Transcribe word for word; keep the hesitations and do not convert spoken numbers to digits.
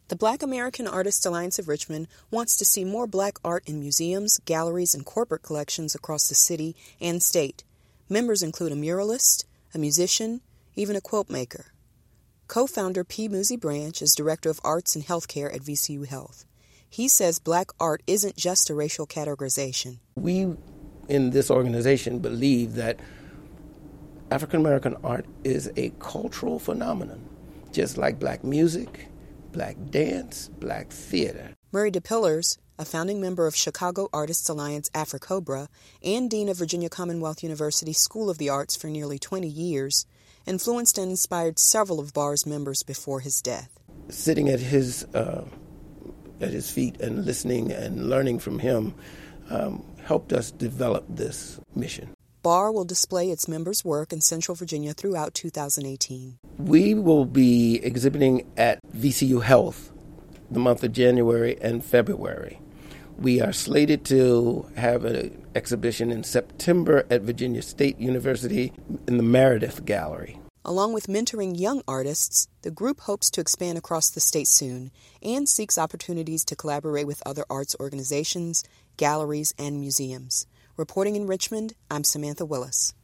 The Black American Artists Alliance of Richmond wants to see more black art in museums, galleries, and corporate collections across the city and state. Members include a muralist, a musician, even a quilt maker. Co-founder P. Muzi Branch is Director of Arts and Healthcare at V C U Health. He says black art isn't just a racial categorization. We in this organization believe that African American art is a cultural phenomenon, just like black music, black dance, black theater. Murray DePillars, a founding member of Chicago Artists Alliance AfriCobra and Dean of Virginia Commonwealth University School of the Arts for nearly twenty years, influenced and inspired several of B A R's members before his death. Sitting at his uh, at his feet and listening and learning from him um, helped us develop this mission. B A R will display its members' work in Central Virginia throughout two thousand eighteen. We will be exhibiting at V C U Health the month of January and February. We are slated to have an exhibition in September at Virginia State University in the Meredith Gallery. Along with mentoring young artists, the group hopes to expand across the state soon and seeks opportunities to collaborate with other arts organizations, galleries, and museums. Reporting in Richmond, I'm Samantha Willis.